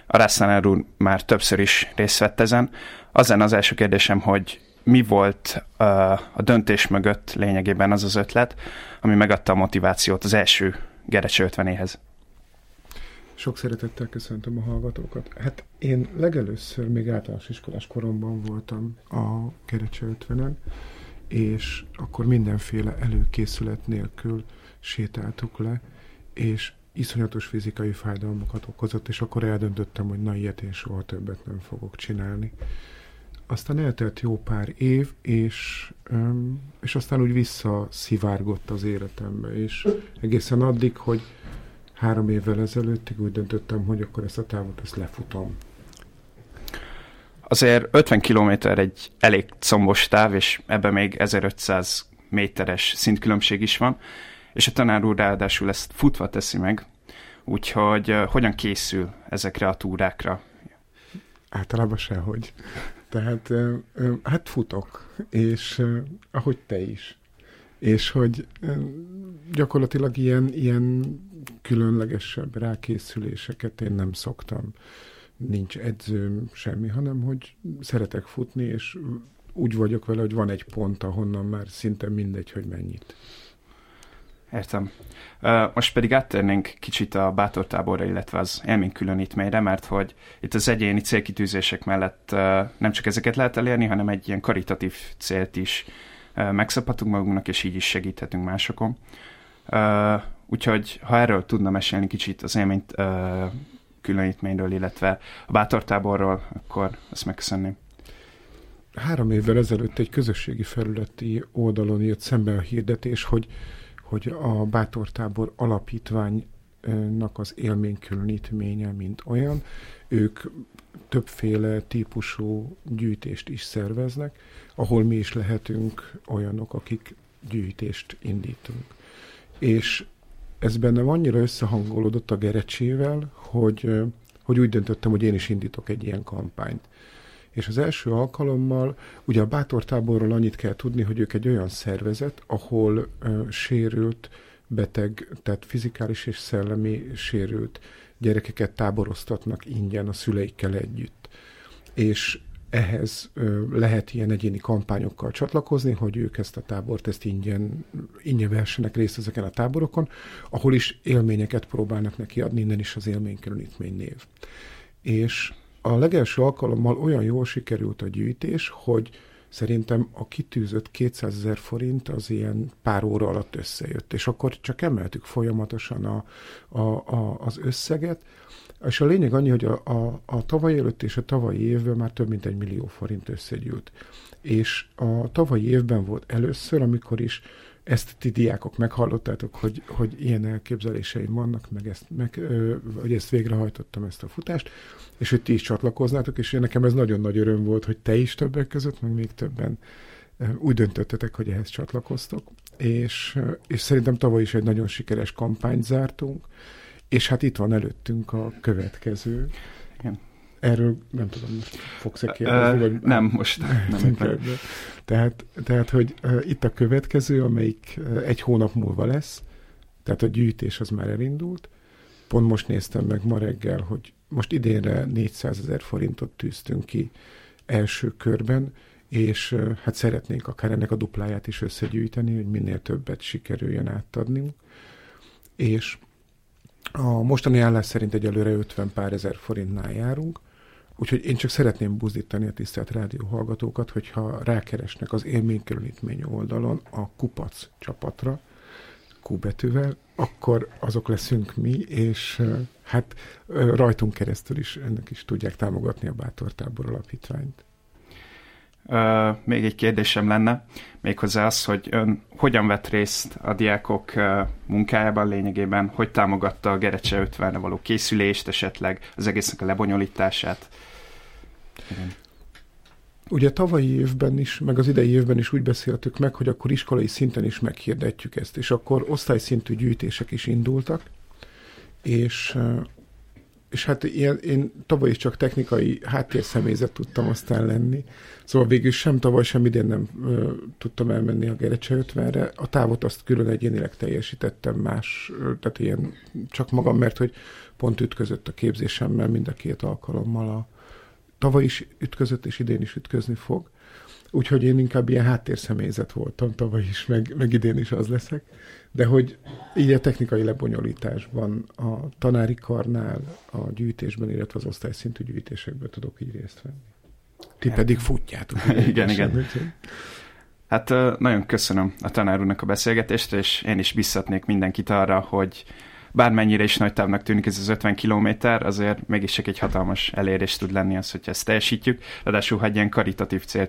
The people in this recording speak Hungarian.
Arásznál úr már többször is részt vett ezen. Az lenne az első kérdésem, hogy mi volt a döntés mögött lényegében az az ötlet, ami megadta a motivációt az első Gerecse 50-éhez? Sok szeretettel köszöntöm a hallgatókat. Hát én legelőször még általános iskolás koromban voltam a Gerecse 50-en, és akkor mindenféle előkészület nélkül sétáltuk le, és iszonyatos fizikai fájdalmakat okozott, és akkor eldöntöttem, hogy na, ilyet én soha többet nem fogok csinálni. Aztán eltelt jó pár év, és aztán úgy visszaszivárgott az életembe, és egészen addig, hogy 3 évvel ezelőttig úgy döntöttem, hogy akkor ezt a távot lefutom. Azért 50 kilométer egy elég combos táv, és ebben még 1500 méteres szintkülönbség is van, és a tanár úr ráadásul ezt futva teszi meg, úgyhogy hogyan készül ezekre a túrákra? Általában sehogy. Tehát hát futok, és ahogy te is. És hogy gyakorlatilag ilyen különlegesebb rákészüléseket én nem szoktam. Nincs edzőm, semmi, hanem hogy szeretek futni, és úgy vagyok vele, hogy van egy pont, ahonnan már szinte mindegy, hogy mennyit. Értem. Most pedig áttérnénk kicsit a bátortáborra, illetve az élménykülönítményre, mert hogy itt az egyéni célkitűzések mellett nem csak ezeket lehet elérni, hanem egy ilyen karitatív célt is megszabhatunk magunknak, és így is segíthetünk másokon. Úgyhogy ha erről tudna mesélni kicsit az élményt különítményről, illetve a bátortáborról, akkor ezt megköszönném. 3 évvel ezelőtt egy közösségi felületi oldalon jött szembe a hirdetés, hogy a Bátortábor alapítványnak az élménykülönítménye, mint olyan, ők többféle típusú gyűjtést is szerveznek, ahol mi is lehetünk olyanok, akik gyűjtést indítunk. És ez bennem annyira összehangolódott a Gerecsével, hogy úgy döntöttem, hogy én is indítok egy ilyen kampányt. És az első alkalommal, ugye a Bátortáborról annyit kell tudni, hogy ők egy olyan szervezet, ahol sérült, beteg, tehát fizikális és szellemi sérült gyerekeket táboroztatnak ingyen a szüleikkel együtt. És ehhez lehet ilyen egyéni kampányokkal csatlakozni, hogy ők ezt a tábort, ezt ingyen vessenek részt ezeken a táborokon, ahol is élményeket próbálnak neki adni, innen is az élménykülönítmény név. És a legelső alkalommal olyan jól sikerült a gyűjtés, hogy szerintem a kitűzött 200 000 forint az ilyen pár óra alatt összejött, és akkor csak emeltük folyamatosan az összeget, és a lényeg annyi, hogy a tavaly előtt és a tavalyi évben már több mint 1 millió forint összegyűlt. És a tavalyi évben volt először, amikor is ezt ti diákok meghallottátok, hogy ilyen elképzeléseim vannak, hogy ezt végrehajtottam, ezt a futást, és hogy ti is csatlakoznátok, és nekem ez nagyon nagy öröm volt, hogy te is többek között, meg még többen úgy döntöttetek, hogy ehhez csatlakoztok, és szerintem tavaly is egy nagyon sikeres kampányt zártunk, és hát itt van előttünk a következő. Igen. Erről nem tudom, most fogsz-e kérdezni? Vagy... Nem, most nem. Tehát, hogy itt a következő, amelyik 1 hónap múlva lesz, tehát a gyűjtés az már elindult. Pont most néztem meg ma reggel, hogy most idénre 400 000 forintot tűztünk ki első körben, és hát szeretnénk akár ennek a dupláját is összegyűjteni, hogy minél többet sikerüljön átadnunk. És a mostani állás szerint egyelőre 50 pár ezer forintnál járunk, úgyhogy én csak szeretném buzdítani a tisztelt rádióhallgatókat, hogyha rákeresnek az élménykülönítmény oldalon a Kupac csapatra, Q betűvel, akkor azok leszünk mi, és hát rajtunk keresztül is ennek is tudják támogatni a Bátortábor alapítványt. Még egy kérdésem lenne, méghozzá az, hogy ön hogyan vett részt a diákok munkájában lényegében, hogy támogatta a Gerecse 50-re való készülést, esetleg az egésznek a lebonyolítását? Igen. Ugye tavalyi évben is, meg az idei évben is úgy beszéltük meg, hogy akkor iskolai szinten is meghirdetjük ezt, és akkor osztályszintű gyűjtések is indultak, és és hát én tavaly is csak technikai háttérszemélyzet tudtam aztán lenni. Szóval végül sem tavaly, sem idén nem tudtam elmenni a Gerecse 50-re. A távot azt külön egyénileg teljesítettem más, tehát ilyen csak magam, mert hogy pont ütközött a képzésemmel mind a két alkalommal. Tavaly is ütközött, és idén is ütközni fog. Úgyhogy én inkább ilyen háttérszemélyzet voltam tavaly is, meg idén is az leszek. De hogy így a technikai lebonyolításban, a tanári karnál, a gyűjtésben, illetve az osztályszintű gyűjtésekben tudok így részt venni. Ti pedig futjátok. Igen. Hát nagyon köszönöm a tanár úrnak a beszélgetést, és én is biztatnék mindenkit arra, hogy bármennyire is nagy távnak tűnik ez az 50 kilométer, azért mégis csak egy hatalmas elérés tud lenni az, hogyha ezt teljesítjük. Ráadásul, ha egy ilyen karitatív célt